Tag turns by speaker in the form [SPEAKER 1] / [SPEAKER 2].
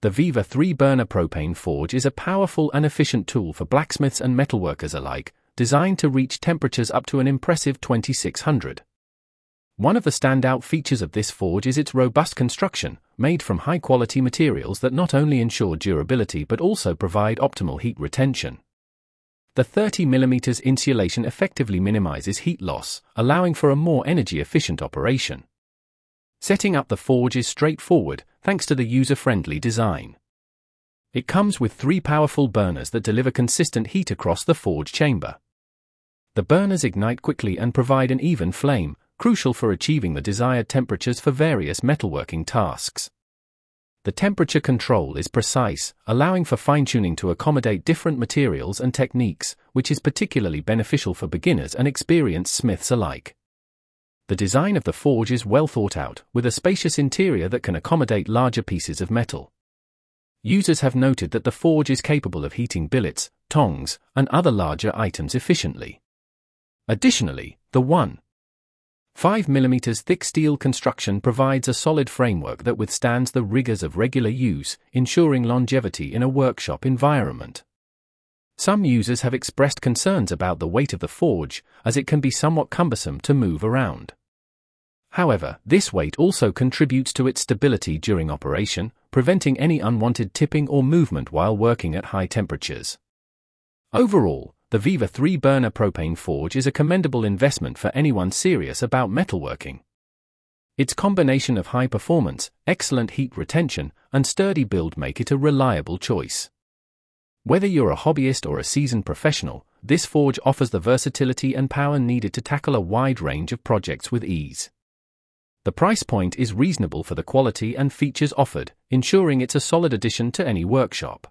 [SPEAKER 1] The Viva 3-burner propane forge is a powerful and efficient tool for blacksmiths and metalworkers alike, designed to reach temperatures up to an impressive 2600. One of the standout features of this forge is its robust construction, made from high-quality materials that not only ensure durability but also provide optimal heat retention. The 30mm insulation effectively minimizes heat loss, allowing for a more energy-efficient operation. Setting up the forge is straightforward, thanks to the user-friendly design. It comes with 3 powerful burners that deliver consistent heat across the forge chamber. The burners ignite quickly and provide an even flame, crucial for achieving the desired temperatures for various metalworking tasks. The temperature control is precise, allowing for fine-tuning to accommodate different materials and techniques, which is particularly beneficial for beginners and experienced smiths alike. The design of the forge is well thought out, with a spacious interior that can accommodate larger pieces of metal. Users have noted that the forge is capable of heating billets, tongs, and other larger items efficiently. Additionally, the 1.5mm thick steel construction provides a solid framework that withstands the rigors of regular use, ensuring longevity in a workshop environment. Some users have expressed concerns about the weight of the forge, as it can be somewhat cumbersome to move around. However, this weight also contributes to its stability during operation, preventing any unwanted tipping or movement while working at high temperatures. Overall, the Viva 3-burner propane forge is a commendable investment for anyone serious about metalworking. Its combination of high performance, excellent heat retention, and sturdy build make it a reliable choice. Whether you're a hobbyist or a seasoned professional, this forge offers the versatility and power needed to tackle a wide range of projects with ease. The price point is reasonable for the quality and features offered, ensuring it's a solid addition to any workshop.